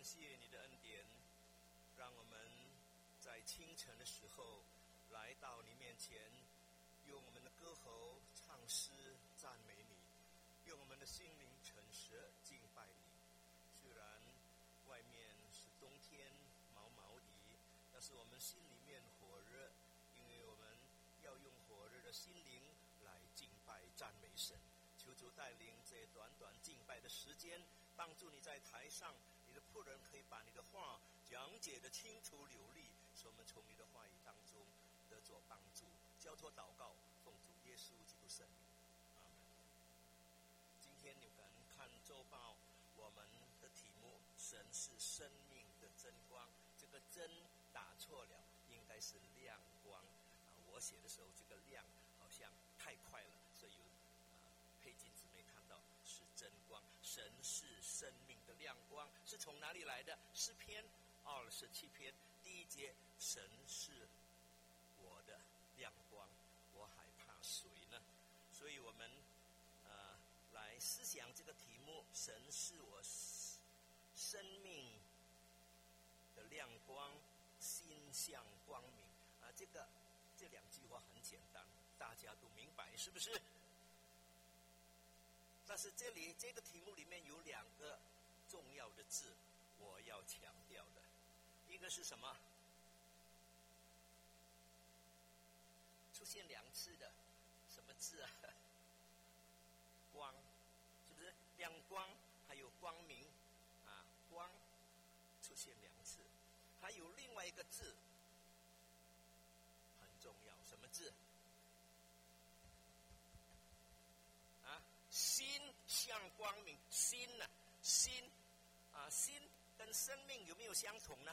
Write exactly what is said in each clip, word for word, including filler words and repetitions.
谢你的恩典，让我们在清晨的时候来到你面前，用我们的歌喉唱诗赞美你，用我们的心灵诚实敬拜你。虽然外面是冬天毛毛的，但是我们心里面火热，因为我们要用火热的心灵来敬拜赞美神。求主带领这短短敬拜的时间，帮助你在台上，你的仆人可以把你的话讲解得清楚流利，使我们从你的话语当中得着帮助。交托祷告，奉主耶稣基督圣名，阿门。今天你们看周报，我们的题目神是生命的真光，这个真打错了，应该是亮光啊。我写的时候这个亮好像太快了，所以有佩金姊妹看到是真光。神是生命的亮光，是从哪里来的？诗篇二十七篇第一节，神是我的亮光，我还怕谁呢？所以我们呃来思想这个题目，神是我生命的亮光，心向光明啊。这个这两句话很简单，大家都明白，是不是？但是这里这个题目里面有两个重要的字，我要强调的，一个是什么？出现两次的什么字啊？光，是不是？亮光还有光明啊，光出现两次，还有另外一个字很重要，什么字？心向光明，心呢、啊？心啊，心跟生命有没有相同呢？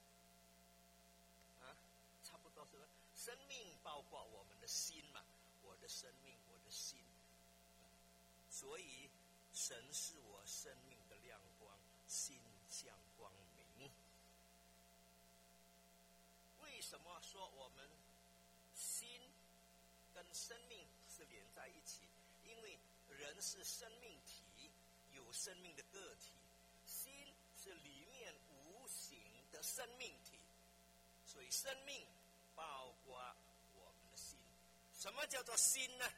啊，差不多是吧。生命包括我们的心嘛，我的生命，我的心。所以，神是我生命的亮光，心向光明。为什么说我们心跟生命是连在一起？因为人是生命体，有生命的个体，心是里面无形的生命体，所以生命包括我们的心。什么叫做心呢？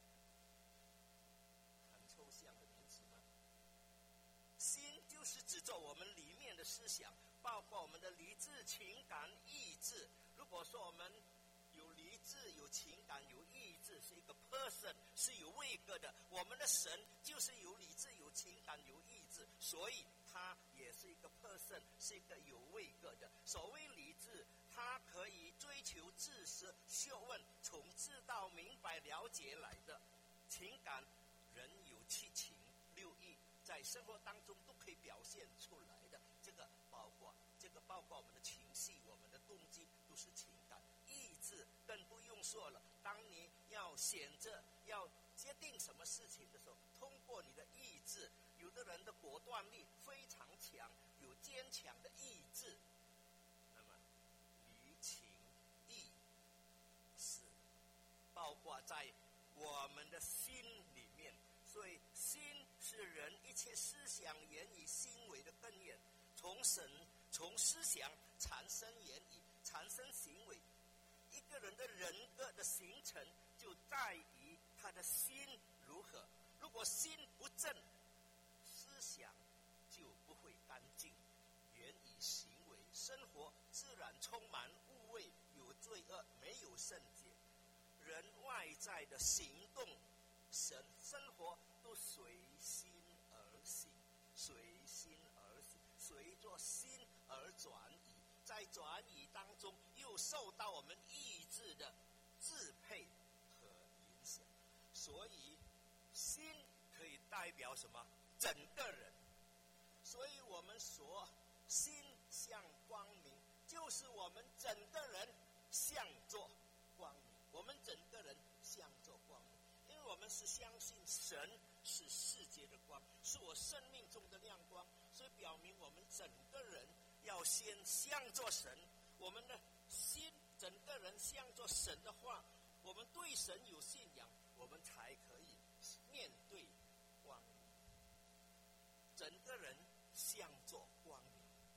很抽象的名词吗？心就是指着我们里面的思想，包括我们的理智、情感、意志。如果说我们有理智、有情感、有意志，是一个 person， 是有位格的。我们的神就是有理智、有情感、有意志，所以他也是一个 person， 是一个有位格的。所谓理智，他可以追求知识、学问，从知道、明白、了解来的。情感，人有七情六欲，在生活当中都可以表现出来的。这个包括这个包括我们的情绪、我们的动机，都是情感。意志更不用说了，当你要选择要决定什么事情的时候，通过你的意志，有的人的果断力非常强，有坚强的意志，那么理情意是包括在我们的心里面。所以心是人一切思想言语行为的根源，从神从思想产生言语，产生行为。一个人的人格的形成就在于他的心如何。如果心不正，思想就不会干净，言语行为生活自然充满污秽，有罪恶，没有圣洁。人外在的行动神生活都随心而行，随心而行，随着心而转移，在转移当中又受到我们意志的支配和影响。所以心可以代表什么？整个人。所以我们说心向光明，就是我们整个人向着光明，我们整个人向着光明。因为我们是相信神是世界的光，是我生命中的亮光，所以表明我们整个人要先向着神。我们的心整个人向着神的话，我们对神有信仰，我们才可以面对光明。整个人向着光明，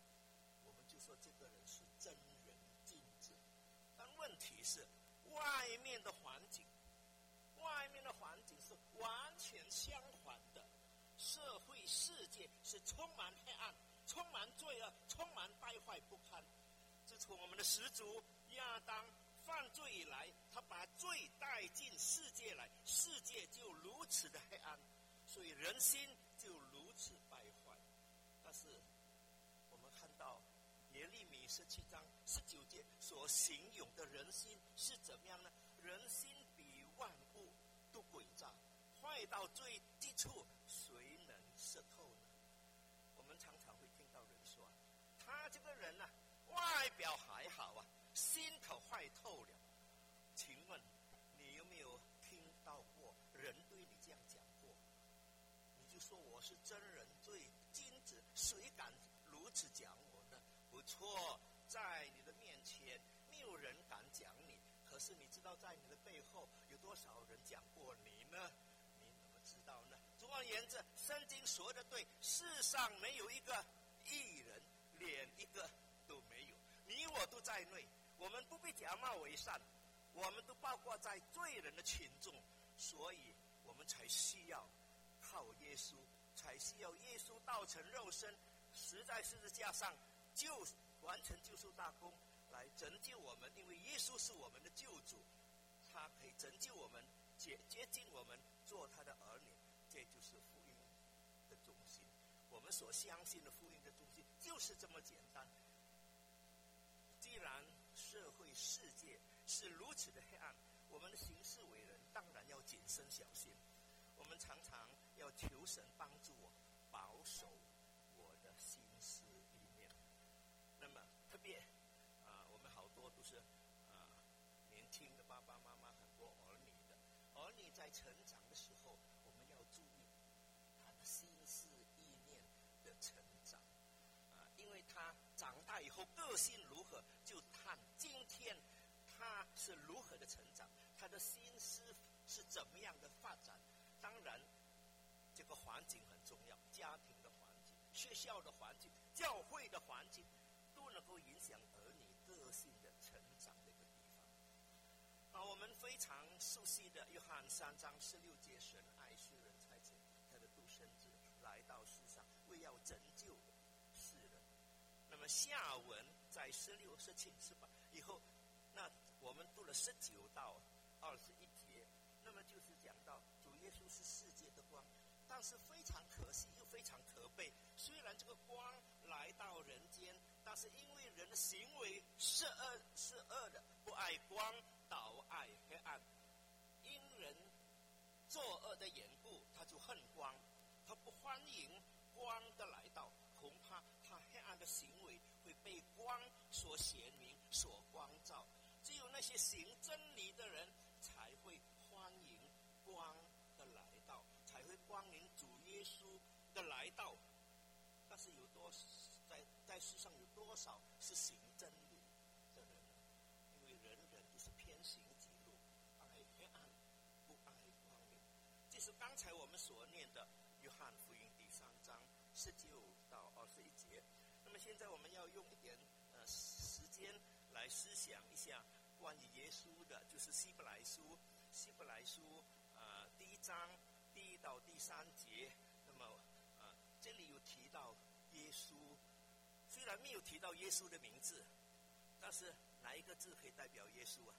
说这个人是真人君子。但问题是，外面的环境，外面的环境是完全相反的。社会世界是充满黑暗，充满罪恶，充满败坏不堪。自从我们的始祖亚当犯罪以来，他把罪带进世界来，世界就如此的黑暗，所以人心就如此败坏。但是我们看到耶利米十七章十九节所形容的人心是怎么样呢？人心比万物都诡诈，坏到最低处，谁能识透呢？我们常常会听到人说，他这个人啊，外表还好啊，心可坏透了。请问你有没有听到过人对你这样讲过？你就说我是真人最君子，谁敢如此讲我呢？不错，在你的面前没有人敢讲你，可是你知道在你的背后有多少人讲过你呢？你怎么知道呢？总而言之，圣经说的对，世上没有一个义人，连一个都没有。你我都在内，我们不被假冒为善，我们都包括在罪人的群众，所以我们才需要靠耶稣，才需要耶稣道成肉身，死在十字架上，就完成救赎大功，来拯救我们。因为耶稣是我们的救主，他可以拯救我们，接接近我们，做他的儿女。这就是福音的中心，我们所相信的福音的中心就是这么简单。既然社会世界是如此的黑暗，我们的行事为人当然要谨慎小心。我们常常要求神帮助我保守我的心思意念。那么特别啊、呃，我们好多都是啊、呃、年轻的爸爸妈妈，很多儿女的，儿女在成长的时候，我们要注意他的心思意念的成长啊、呃，因为他长大以后个性如何，就看今天他是如何的成长，他的心思是怎么样的发展。当然这个环境很重要，家庭的环境、学校的环境、教会的环境都能够影响儿女个性的成长的一个地方。啊，我们非常熟悉的约翰三章十六节，神爱世人，差遣他的独生子来到世上，为要拯救世人。那么下文在十六、十七、十八以后，那我们读了十九到二十一节，那么就是讲到主耶稣是世界的光，但是非常可惜又非常可悲。虽然这个光来到人间，但是因为人的行为是恶是恶的，不爱光，倒爱黑暗。因人作恶的缘故，他就恨光，他不欢迎光的来到，恐怕他黑暗的行为会被光所显明、所光照。只有那些行真理的人才会欢迎光的来到，才会欢迎主耶稣的来到。但是有多在在世上有多少是行真理的人呢？因为人人都是偏行己路，爱黑暗，不爱光明。这是刚才我们所念的约翰福音第三章十九到二十一节。那么现在我们要用一点呃时间来思想一下关于耶稣的，就是希伯来书，希伯来书呃第一章第一到第三节。那么呃这里有提到耶稣，虽然没有提到耶稣的名字，但是哪一个字可以代表耶稣啊？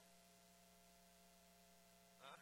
啊？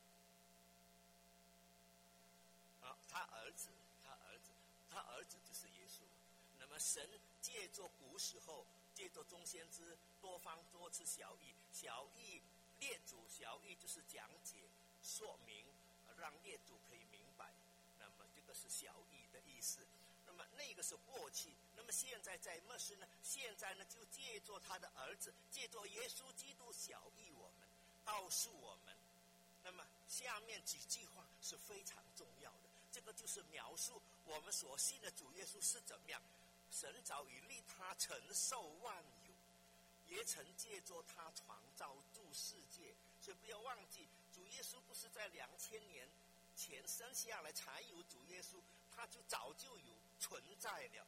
啊，他儿子，他儿子，他儿子就是耶稣。那么神借着古时候，借着众先知多方多次小义，小义列祖，小义就是讲解说明，让列祖可以明白。那么这个是小义的意思。那么那个是过去，那么现在在末世呢？现在呢就借着他的儿子，借着耶稣基督小义我们，告诉我们。那么下面几句话是非常重要的，这个就是描述我们所信的主耶稣是怎么样。神早已立他承受万有，也曾借着他创造诸世界。所以不要忘记，主耶稣不是在两千年前生下来才有主耶稣，他就早就有存在了。他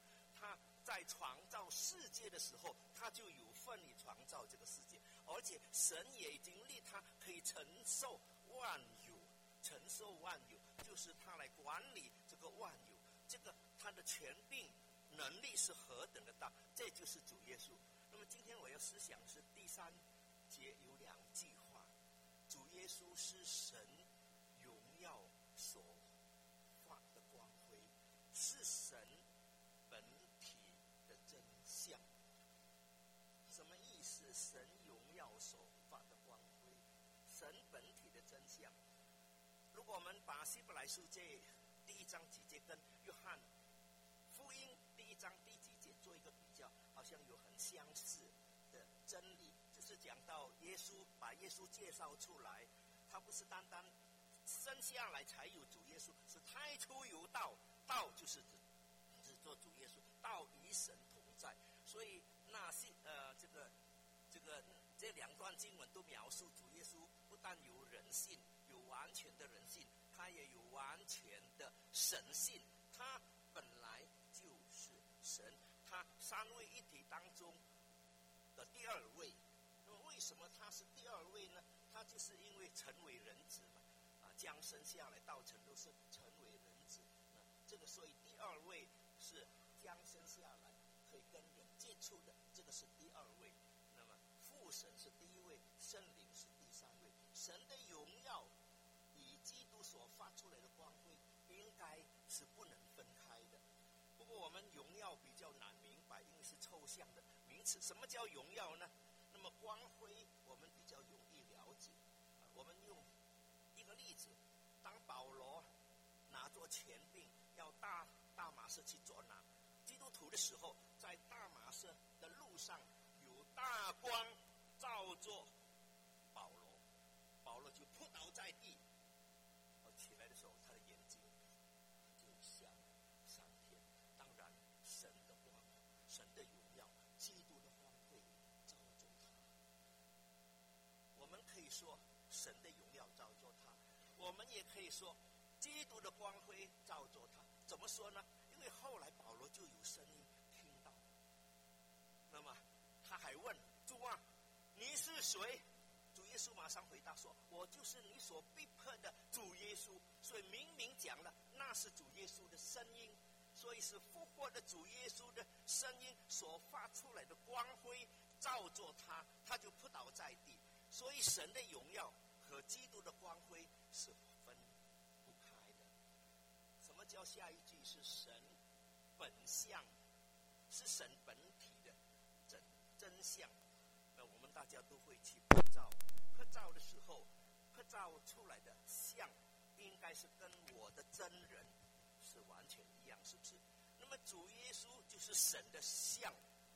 他在创造世界的时候，他就有份于创造这个世界，而且神也已经立他可以承受万有，承受万有，就是他来管理这个万有，这个他的权柄能力是何等的大，这就是主耶稣。那么今天我要思想是第三节有两句话，主耶稣是神荣耀所发的光辉，是神本体的真相。什么意思？神荣耀所发的光辉，神本体的真相。如果我们把希伯来书这第一章几节跟约翰福音第一章第几节做一个比较，好像有很相似的真理，就是讲到耶稣，把耶稣介绍出来，他不是单单生下来才有主耶稣，是太初有道，道就是指指做主耶稣，道与神同在。所以那是呃这个这个这两段经文都描述主耶稣不但有人性，有完全的人性，他也有完全的神性，他本来就是神，他三位一体当中的第二位。那么为什么他是第二位呢？他就是因为成为人子嘛，啊，降生下来道成肉身，成为人子。那这个所以第二位是降生下来可以跟人接触的，这个是第二位。那么父神是第一位，圣灵是第三位。神的荣耀与基督所发出来的光辉应该是不能分开的。不过我们荣耀比较难明白，因为是抽象的名词。什么叫荣耀呢？那么光辉我们比较容易了解。啊、我们用一个例子，当保罗拿着权柄要大大马士去捉拿基督徒的时候，在大马士的路上有大光照着保罗，保罗就扑倒在地。起来的时候，他的眼睛就向上天。当然，神的光、神的荣耀、基督的光辉照着他。我们可以说神的荣耀照着他，我们也可以说基督的光辉照着他。怎么说呢？因为后来保罗就有声音听到，那么他还问主啊，你是谁？主耶稣马上回答说，我就是你所逼迫的主耶稣。所以明明讲了，那是主耶稣的声音，所以是复活的主耶稣的声音所发出来的光辉照着他，他就扑倒在地。所以神的荣耀和基督的光辉是分不开的。什么叫下一句是神本相，是神本体的真真相？那我们大家都会去拍照，拍照的时候，拍照出来的像应该是跟我的真人是完全一样，是不是？那么主耶稣就是神的像，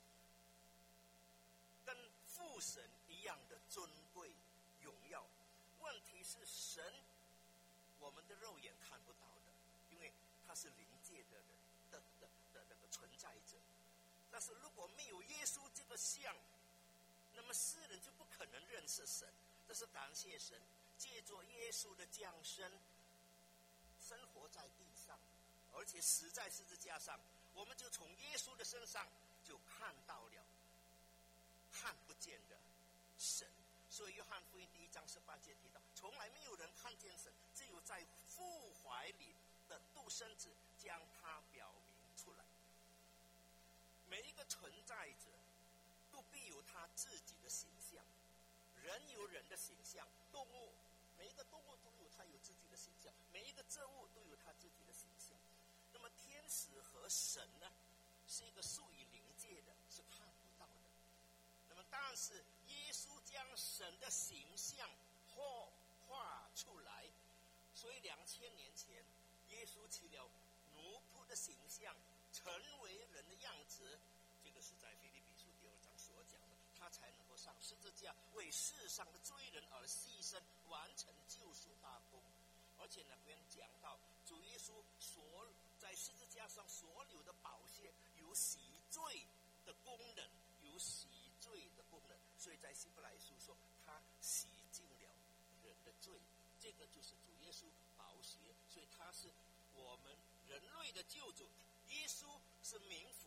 跟父神一样的尊贵荣耀。问题是神我们的肉眼看不到的，因为他是灵界的人的的的那个存在者。但是如果没有耶稣这个像，那么世人就不可能认识神。这是感谢神，借着耶稣的降生，生活在地上，而且死在十字架上，我们就从耶稣的身上就看到了看不见的神。所以约翰福音第一章十八节提到，从来没有人看见神，只有在父怀里的独生子将他表明出来。每一个存在者都必有他自己的形象，人有人的形象，动物每一个动物都有它有自己的形象，每一个植物都有它自己的形象。那么天使和神呢，是一个属于灵界的，是看不到的。那么但是耶稣将神的形象画画出来，所以两千年前耶稣起了奴仆的形象，成为人的样子。这个是在腓立比书第二章所讲的，他才能够上十字架，为世上的罪人而牺牲，完成救赎大功。而且呢，别人讲到主耶稣所在十字架上所有的宝血有洗罪的功能，有洗罪的功能。所以在希伯来书说，他洗净了人的罪，这个就是主耶稣宝血。所以他是我们人类的救主。耶稣是名副其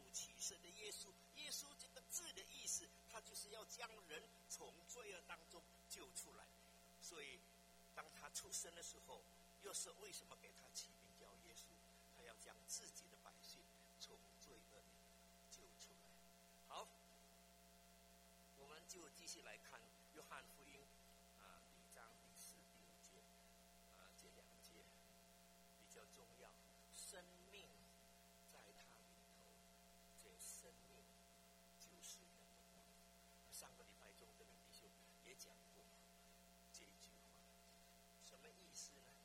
神的耶稣。耶稣这个字的意思，他就是要将人从罪恶当中救出来。所以当他出生的时候，又是为什么给他起名叫耶稣？他要将自己的百姓从罪恶里救出来。好，我们就继续来看约翰福音啊，第一章第四、第五节啊，这两节比较重要。生命在他里头，这生命就是人的光。上个礼拜中的弟兄也讲过这一句话，什么意思呢？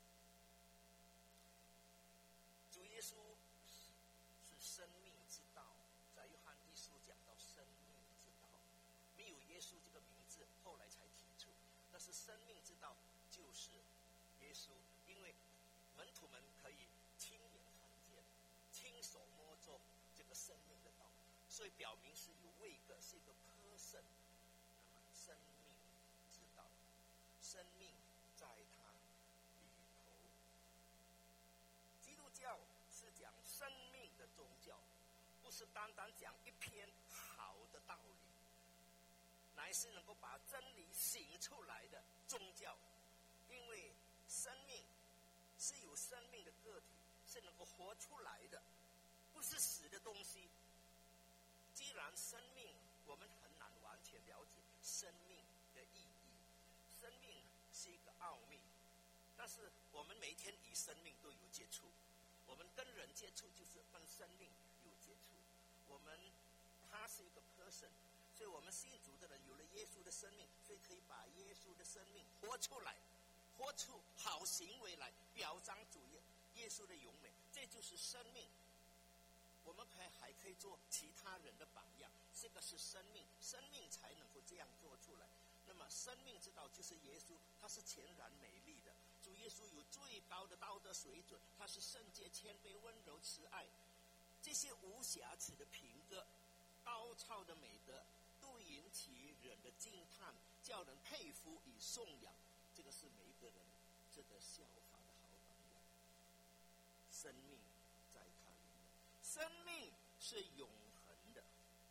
主耶稣是生命之道，在约翰一书讲到生命之道，没有耶稣这个名字，后来才提出。但是生命之道就是耶稣，因为门徒们可以亲眼看见、亲手摸着这个生命的道，所以表明是有位格，是一个 person。那么生命之道，生命在他里头。基督教是讲生命的宗教，不是单单讲一篇好的道理，乃是能够把真理醒出来的宗教。因为生命是有生命的个体，是能够活出来的，不是死的东西。既然生命我们很难完全了解生命的意义，生命是一个奥秘，但是我们每天与生命都有接触，我们跟人接触就是跟生命有接触。我们他是一个 person， 所以我们信主的人有了耶稣的生命，所以可以把耶稣的生命活出来，活出好行为来，表彰主耶耶稣的荣美。这就是生命。我们可以还可以做其他人的榜样，这个是生命，生命才能够这样做出来。那么生命之道就是耶稣，他是全然美丽的。主耶稣有最高的道德水准，他是圣洁、谦卑、温柔、慈爱，这些无瑕疵的品格、高超的美德，都引起人的惊叹，叫人佩服与颂扬。这个是每一个人值得效法的好榜样。生命在他里面，生命是永恒的，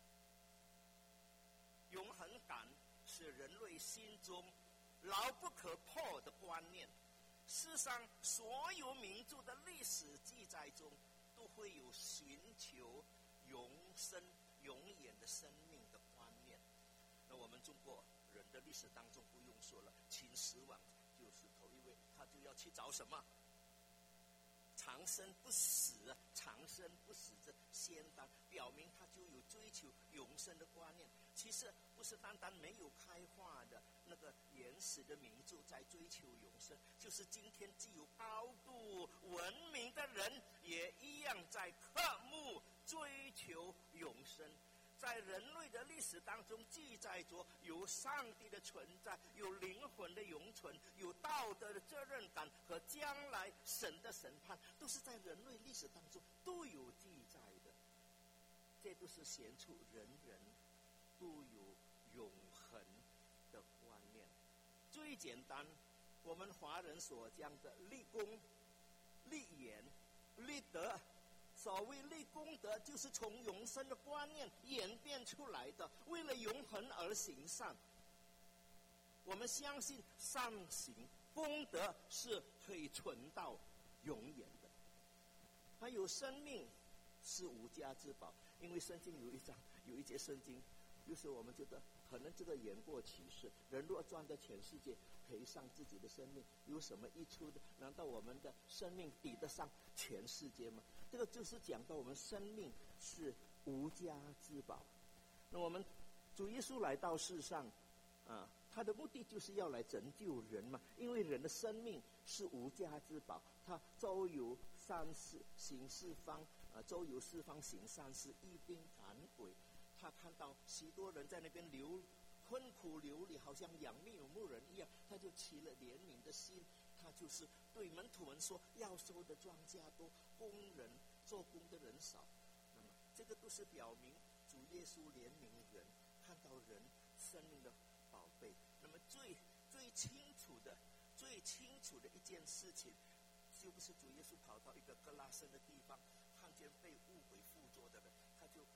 永恒感是人类心中牢不可破的观念。世上所有民族的历史记载中，都会有寻求永生、永远的生命的观念。那我们中国人的历史当中不用说了，秦始皇就是头一位，他就要去找什么？长生不死，长生不死的仙丹，表明他就有追求永生的观念。其实不是单单没有开化的那个原始的民族在追求永生，就是今天既有高度文明的人，也一样在渴慕追求永生。在人类的历史当中记载着有上帝的存在，有灵魂的永存，有道德的责任感和将来神的审判，都是在人类历史当中都有记载的。这都是显出人人都有永恒的观念。最简单，我们华人所讲的立功、立言、立德，所谓立功德，就是从永生的观念演变出来的，为了永恒而行善。我们相信善行功德是可以存到永远的。还有生命是无价之宝，因为圣经有一章有一节圣经，就是我们觉得可能这个言过其实，人若赚得全世界，赔上自己的生命，有什么益处的？难道我们的生命抵得上全世界吗？这个就是讲到我们生命是无价之宝。那我们主耶稣来到世上啊，他的目的就是要来拯救人嘛，因为人的生命是无价之宝，他周游三世行四方啊，周游四方行善事，医病赶鬼。他看到许多人在那边流困苦流离，好像仰面有牧人一样，他就起了怜悯的心。他就是对门徒们说，要收的庄稼多，工人做工的人少。那么这个都是表明主耶稣怜悯人，看到人生命的宝贝。那么最最清楚的最清楚的一件事情，就不是主耶稣跑到一个格拉森的地方，看见被污鬼附着的人，他就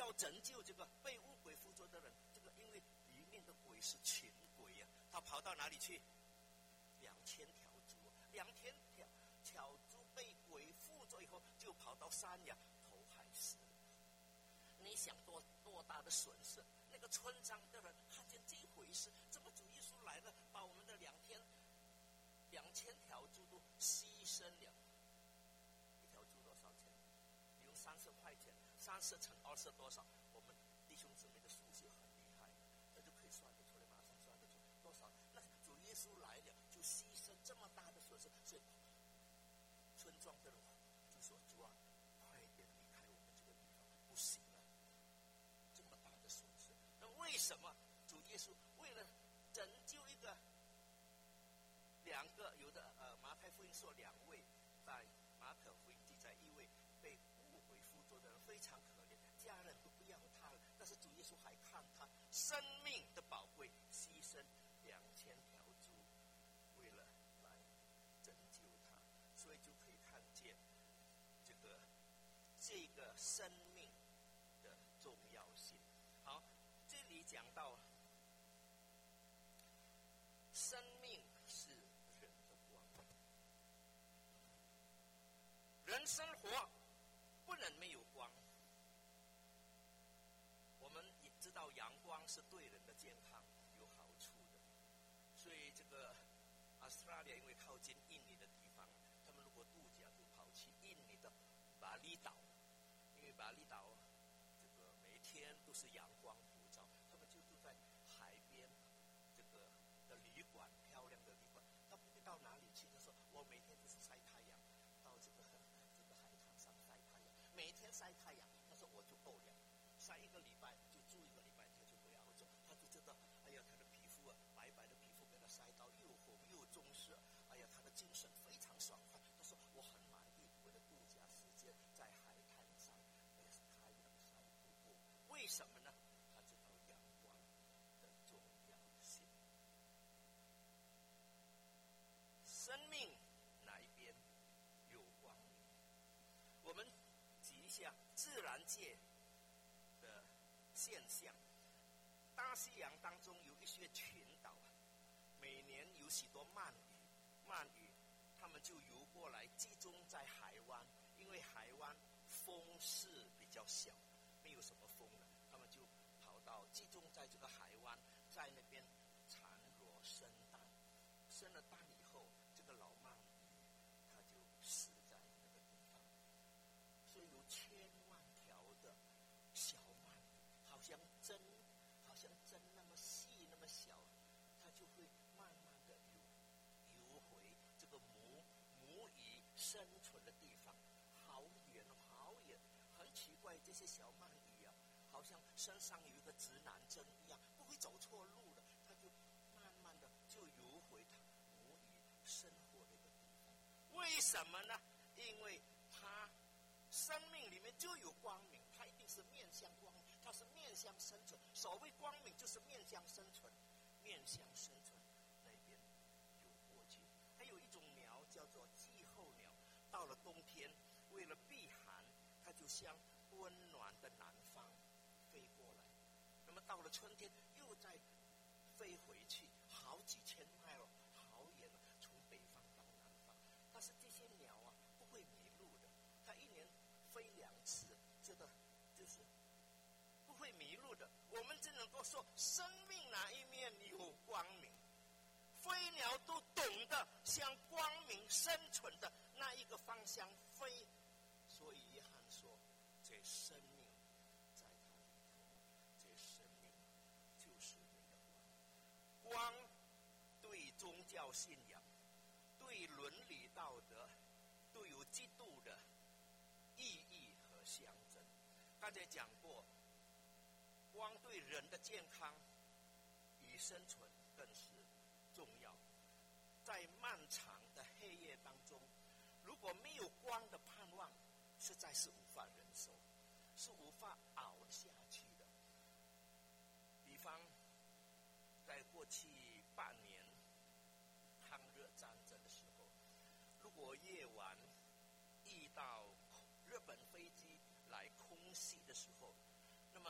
到拯救这个被污鬼附着的人，这个因为里面的鬼是群鬼呀、啊，他跑到哪里去？两千条猪，两千条条猪被鬼附着以后，就跑到山崖投海死了。你想多多大的损失？那个村庄的人看见这一回事，怎么主耶稣来了，把我们的两天两千条猪都牺牲了？一条猪多少钱？你用三十块钱，三十乘二十多少？我们弟兄姊妹的数学很厉害，那就可以算得出来，马上算得出多少。那主耶稣来了，就牺牲这么大的损失，所以村庄的人就说：“主啊，快点离开我们这个地方，不行了，这么大的损失。”那为什么主耶稣为了拯救一个两个，有的呃马太福音说两位，在马可福音记载一位被污鬼附着的人非常可怜，家人都不要他了，但是主耶稣还看他生命的宝贵，牺牲两千条猪，为了来拯救他，所以就可以看见这个这个生命的重要性。好，这里讲到生命是人的光，人生活不能没有光。我们也知道阳光是对人的健康有好处的，所以这个澳大利亚因为靠近印尼的地方，他们如果度假就跑去印尼的巴厘岛，因为巴厘岛这个每天都是阳光普照，他们就住在海边这个的旅馆，漂亮的旅馆。他不知道哪里去，他说我每天就是晒太阳，到这个这个海滩上晒太阳，每天晒太阳。他说我就够了，晒一个礼拜就住一个礼拜，他就不要走，他就知道，哎呀，他的皮肤啊，白白的皮肤给他晒到又红又棕色，哎呀，他的精神非常爽快。他说我很满意，我的度假时间在海滩上，哎呀，太阳晒度过。为什么呢？他知道阳光的重要性。生命哪一边有光明？我们举一下自然界的现象。大西洋当中有一些群岛，每年有许多鳗鱼，鳗鱼他们就游过来，集中在海湾，因为海湾风势比较小，没有什么风了，他们就跑到集中在这个海湾，在那边产卵生蛋，生了蛋以后，这个老鳗鱼它就死在那个地方。所以有千万条的小鳗鱼，好像针，好像针那么细那么小，它就会慢慢的游游回这个母母鱼生存的地方，好远好远，很奇怪，这些小鳗鱼啊，好像身上有一个指南针一样，不会走错路的，它就慢慢的就游回它母鱼生活的一个地方。为什么呢？因为它生命里面就有光明，它一定是面向光明，它是面向生存。所谓光明就是面向生存，面向生存那边游过去。还有一种鸟叫做季候鸟，到了冬天为了避寒，它就向温暖的南方飞过来，那么到了春天又再飞回去，好几千迈了，好远了，从北方到南方。但是这些鸟啊不会迷路的，它一年飞两次，这个就是不会迷路的。我们只能够说生命哪一面有光明，飞鸟都懂得向光明生存的那一个方向飞。所以约翰说这生命在它里头，这生命就是那个光。光对宗教信仰，对伦理道德都有极度的意义和象征。刚才讲过，光对人的健康与生存更是重要。在漫长的黑夜当中，如果没有光的盼望，实在是无法忍受，是无法熬下去的。比方在过去半年抗日战争的时候，如果夜晚遇到日本飞机来空袭的时候，那么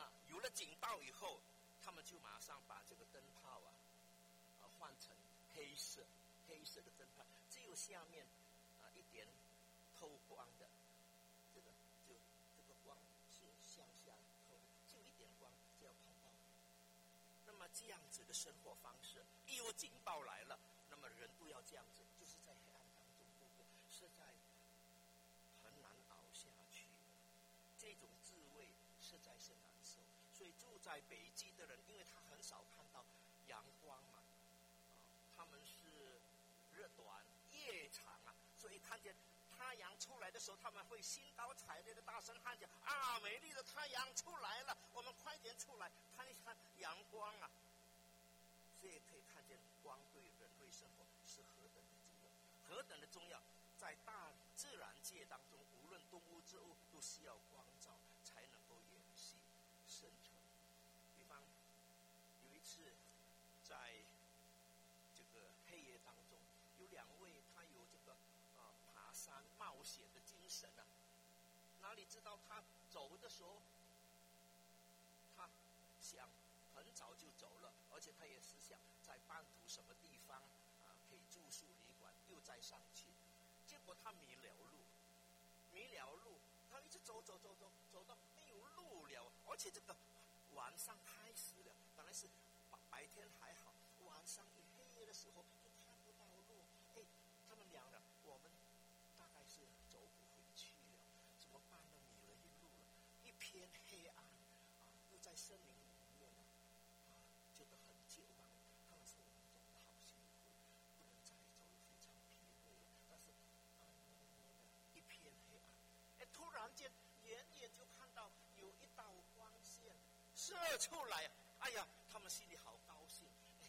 警报以后，他们就马上把这个灯泡啊，啊换成黑色，黑色的灯泡，只有下面啊一点透光的，这个就这个光是向下透，就一点光就要跑到。那么这样子的生活方式，一有警报来了，那么人都要这样子，就是在黑暗当中度过，实在很难熬下去的。这种滋味实在是难受。所以住在北极的人，因为他很少看到阳光嘛，啊，他们是日短夜长啊，所以看见太阳出来的时候，他们会兴高采烈的大声喊叫啊，美丽的太阳出来了，我们快点出来看一看阳光啊。所以可以看见光对人类生活是何等的重要，何等的重要。在大自然界当中，无论动物植物都需要光照才能够延续生存。比方有一次在这个黑夜当中，有两位他有这个啊爬山冒险的精神啊，哪里知道他走的时候，他想很早就走了，而且他也是想在半途什么地方啊可以住宿旅馆，又再上去，结果他迷了路，迷了路，他一直走走走走走到没有路了，而且这个晚上开始了，本来是白天还好，晚上一黑夜的时候就看不到路，哎，他们俩呢，我们大概是走不回去了，怎么办呢？迷了一路了，一片黑暗啊，又在森林里面啊，觉得很绝望。他们说我们走得好辛苦，不能再走了，非常疲惫了。但是暗蒙蒙的一片黑暗，哎，突然间远远就看到有一道光线射出来，哎呀，他们心里好高兴，哎，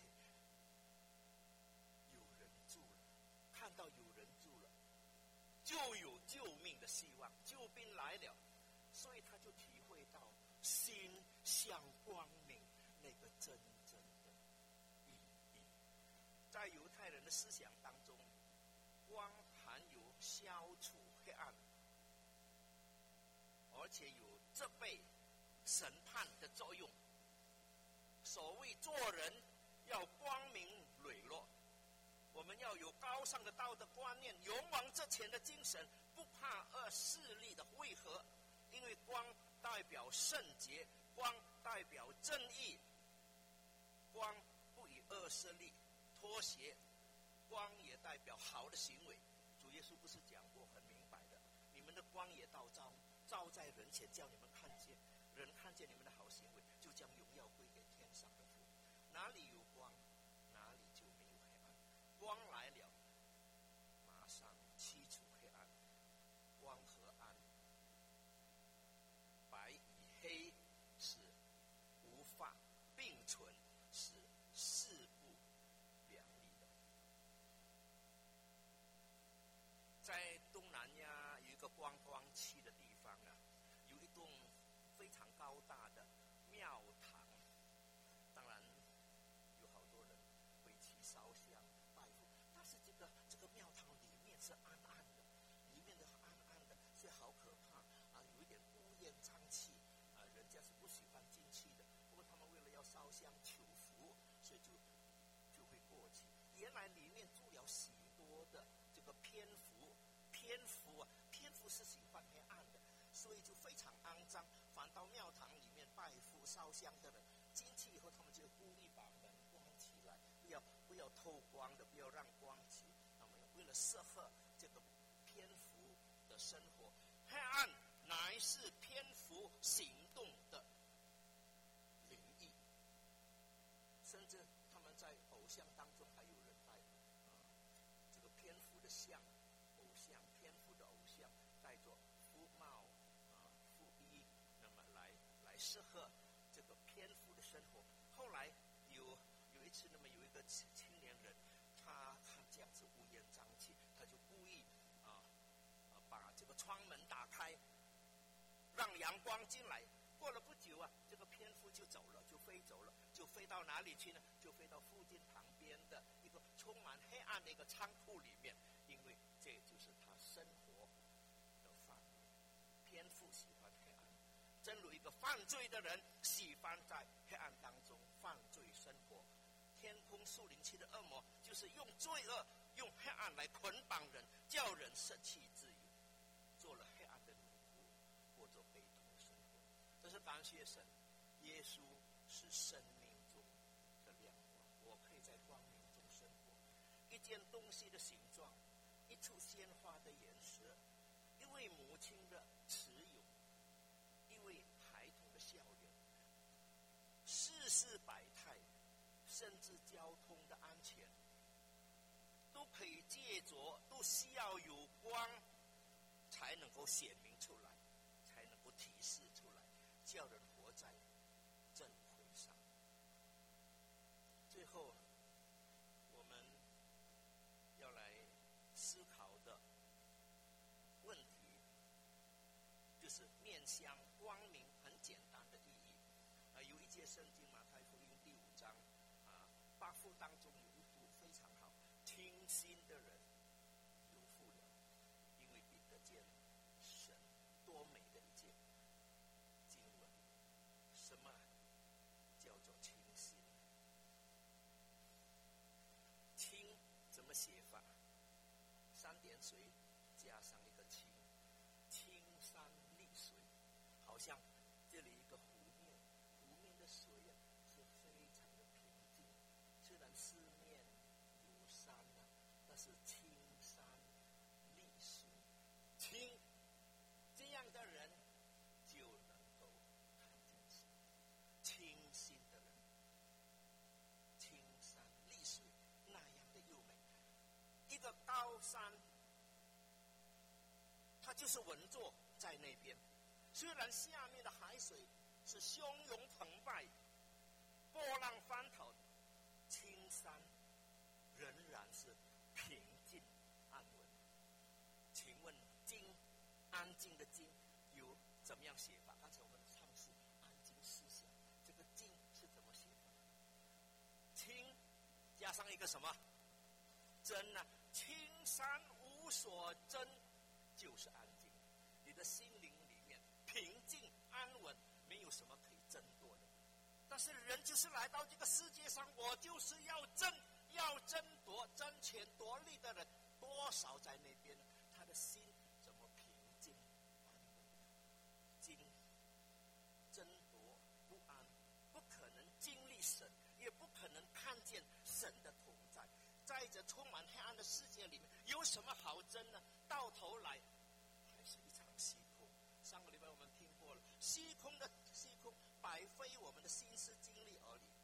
有人住了，看到有人住了，就有救命的希望，救兵来了，所以他就体会到心向光明那个真正的意义。在犹太人的思想当中，光含有消除黑暗，而且有责备审判的作用。所谓做人要光明磊落，我们要有高尚的道德观念，勇往直前的精神，不怕恶势力的汇合，因为光代表圣洁，光代表正义，光不与恶势力脱节，光也代表好的行为。主耶稣不是讲过很明白的，你们的光也到照照在人前，叫你们看见，人看见你们的好行为，就将荣耀归给天上的父。哪里有光，哪里就没有黑暗。光来了，马上驱除黑暗。光和暗，白与黑是无法并存，是势不两立的。在东南亚有一个观光区的地方啊，有一栋非常高大的庙堂，当然有好多人会去烧香拜佛，但是这个这个庙堂里面是暗暗的，里面的暗暗的，所以好可怕啊，有一点乌烟瘴气啊，人家是不喜欢进去的。不过他们为了要烧香求福，所以就就会过去。原来里面住了许多的这个蝙蝠，蝙蝠啊，蝙蝠是喜欢黑暗的，所以就非常肮脏。反倒庙堂里面拜佛烧香的人进去以后，他们就故意把门关起来，不要不要透光的，不要让光起。那么为了适合这个蝙蝠的生活，黑暗乃是蝙蝠行动的灵异。甚至他们在偶像当中还有人拜啊这个蝙蝠的像，偶像蝙蝠的偶像，带着肤帽啊肤衣，那么来来适合这个蝙蝠的生活。后来有有一次，那么有一个青年人，他看这样子乌烟瘴气，他就故意啊啊把这个窗门打开，让阳光进来。过了不久啊，这个蝙蝠就走了，就飞走了，就飞到哪里去呢？就飞到附近旁边的一个充满黑暗的一个仓库里面，因为这就是他生活的范围。蝙蝠喜欢黑暗，正如一个犯罪的人喜欢在黑暗当中犯罪生活。天空树林区的恶魔就是用罪恶、用黑暗来捆绑人，叫人失去自由，做了黑暗的奴仆，过着悲痛的生活。这是感谢神，耶稣是生命中的亮光，我可以在光明中生活。一件东西的形状，一处鲜花的颜色，一位母亲的慈勇，一位孩童的笑脸，世事百态，甚至交通的安全，都可以借着，都需要有光才能够显明出来，才能够提示出来，叫人活在正轨上。最后我们要来思考的问题，就是面向光明很简单的意义。啊，有一节圣经马太福音第五章啊，八福当中有一幅非常好，听心的人有福了，因为必得见神。多美的一件经文！什么叫做清心？清怎么写法？三点水加上一个清，青山绿水，好像这里一个湖面，湖面的水啊是非常的平静，虽然四面有山啊，但是青山绿水，清这样的人就能够看见神。清心的人，青山绿水那样的优美。一个高山，它就是稳坐在那边，虽然下面的海水是汹涌澎湃，波浪翻腾，青山仍然是平静安稳。请问静，安静的静有怎么样写法？刚才我们唱诗安静思想，这个静是怎么写法？清加上一个什么真呢、啊？青山无所争，就是安静。你的心灵里面平静安稳，没有什么可以争夺的。但是人就是来到这个世界上，我就是要争，要争夺、争权夺利的人多少在那边？他的心怎么平静安稳？经争夺不安，不可能经历神，也不可能看见神的同在。在这充满黑暗的世界里面，有什么好争呢？到头来还是一场虚空。上个礼拜我们听过了，虚空的虚空，白费我们的心思精力而已。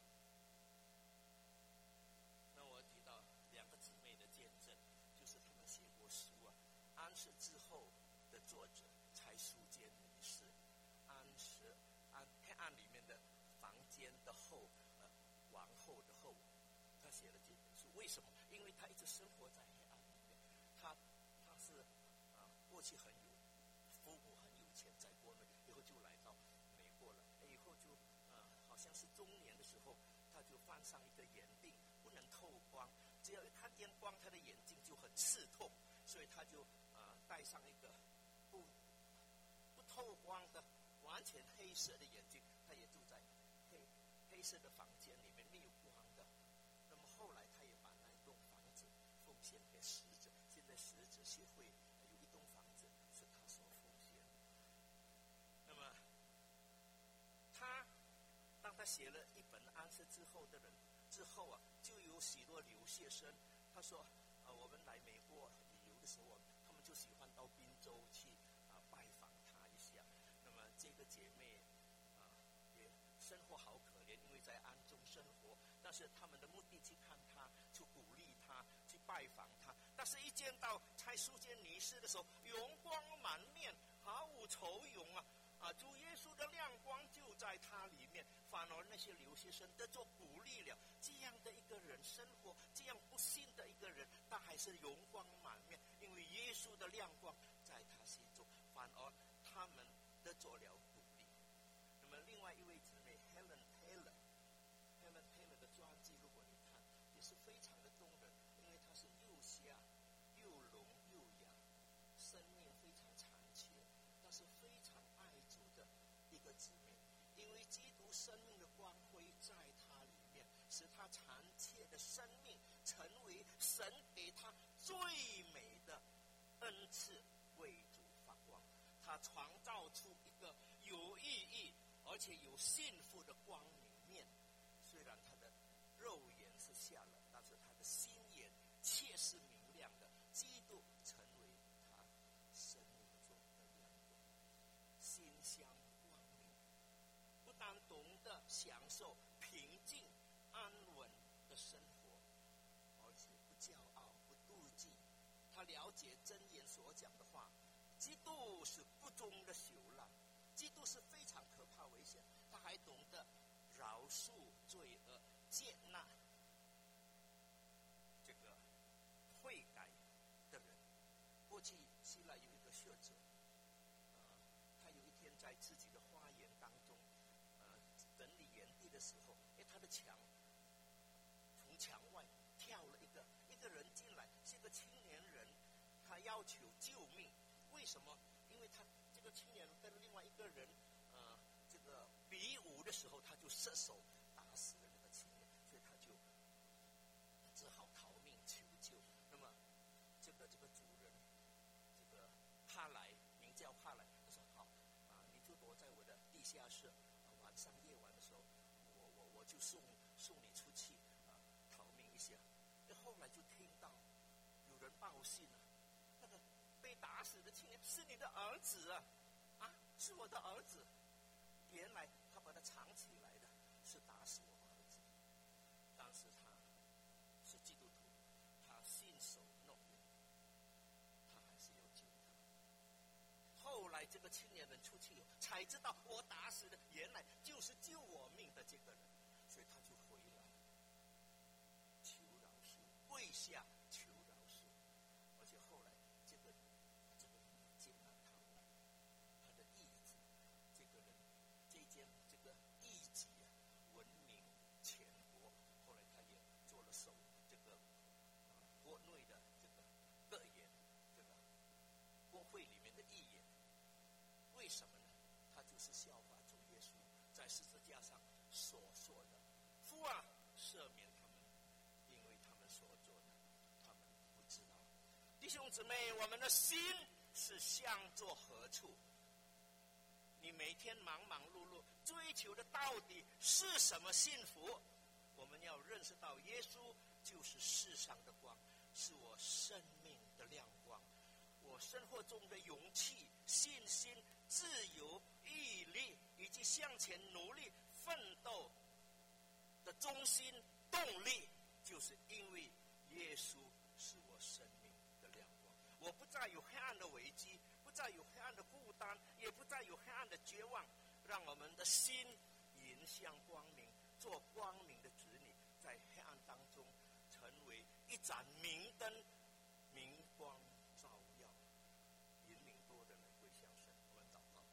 那我提到两个姊妹的见证，就是他们写过书啊。安息之后的作者蔡淑坚女士，安息安黑暗里面的房间的后，呃，王后的后，她写了这本书。为什么？因为她一直生活在黑暗里面。她她是啊，过去很有父母很有钱，在国内，以后就来到美国了。以后就啊，好像是中年的时候，她就犯上一个眼病，不能透光，只要一看见光，她的眼睛就很刺痛，所以她就啊戴上一个不不透光的完全黑色的眼镜。她也住在黑黑色的房间里面，没有光的。那么后来她也把那栋房子奉献给使者，现在使者协会有一栋房子是她所奉献的。那么她当她写了一本安息之后的人之后啊，就有许多留学生，他说啊，我们来美国旅游的时候，他们就喜欢到宾州去啊拜访他一下。那么这个姐妹啊也生活好可怜，因为在暗中生活，但是他们的目的去看他，去鼓励他，去拜访他。但是一见到蔡淑坚女士的时候，容光满面，毫无愁容啊！啊，主耶稣的亮光就在他里面，反而那些留学生得做鼓励了。这样的一个人生活，这样不幸的一个人，他还是容光满面，因为耶稣的亮光在他心中，反而他们得做了鼓励。那么另外一位姊妹 Helen Taylor，Helen Taylor 的传记，如果你看，也是非常的动人，因为她是又瞎又聋又哑，生命非常残缺，但是非常爱主的一个姊妹。 使他残缺的生命成为神给他最美的恩赐，为主发光。他创造出一个有意义而且有幸福的光明面。虽然他的肉眼是瞎了，但是他的心眼却是明亮的。基督成为他生命中的亮光，心香光明，不但懂得享受平静安稳的生活，而且不骄傲不妒忌。他了解箴言所讲的话，基督是不忠的囚犯，基督是非常可怕危险。他还懂得饶恕罪恶，接纳这个悔改的人。过去希腊有一个学者，呃，他有一天在自己的花园当中，呃，整理园地的时候，哎，他的墙从墙外跳了一个一个人进来，是个青年人，他要求救命。为什么？因为他这个青年人跟另外一个人，呃，这个比武的时候，他就失手打死了那个青年，所以他就只好逃命求救。那么，这个这个主人，这个哈莱，名叫哈莱，他说好啊，你就躲在我的地下室，啊、晚上夜晚的时候，我我我就送送你出去啊，逃命一下。那后来就听到有人报信了、啊，那个被打死的青年是你的儿子啊，啊，是我的儿子。原来他把他藏起来的是打死我儿子，但是他是基督徒，他信守诺言，他还是要救他。后来这个青年人出去以后，才知道我打死的原来就是救我命的这个人，所以他就回来求饶恕，跪下求饶恕。而且后来这个这个人接纳他，他的义子，这个人这件这个义己啊，闻名全国。后来他也做了首这个、呃、国内的这个各言，这个国会里面的议员。为什么呢？他就是效法主耶稣在十字架上所说的：“父啊，赦免他们，因为他们所做的，他们不知道。”弟兄姊妹，我们的心是向作何处？你每天忙忙碌碌，追求的到底是什么幸福？我们要认识到，耶稣就是世上的光，是我生命的亮光，我生活中的勇气、信心、自由、毅力，以及向前努力奋斗的中心动力，就是因为耶稣是我生命的亮光。我不再有黑暗的危机，不再有黑暗的负担，也不再有黑暗的绝望。让我们的心迎向光明，做光明的子女，在黑暗当中成为一盏明灯，明光照耀，引领多的人归向神。我们祷告。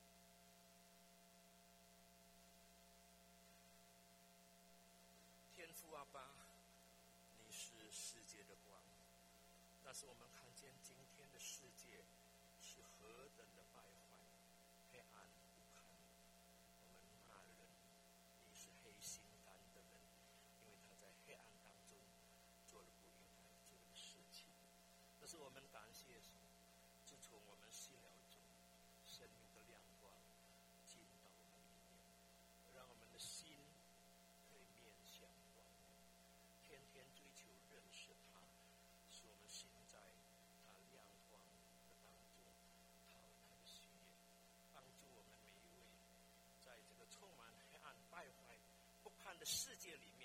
天父阿爸，你是世界的光，但是我们看见今天的世界是何等的败坏，黑暗不堪。我们骂人，你是黑心肝的人，因为他在黑暗当中做了不应该做的事情。但是我们感谢神，自从我们信了主，生命的亮光进到我们里面，让我们的心可以面向光明，天天追求认识他，使我们行在他亮光的当中，讨他的喜悦，帮助我们每一位在这个充满黑暗败坏不堪的世界里面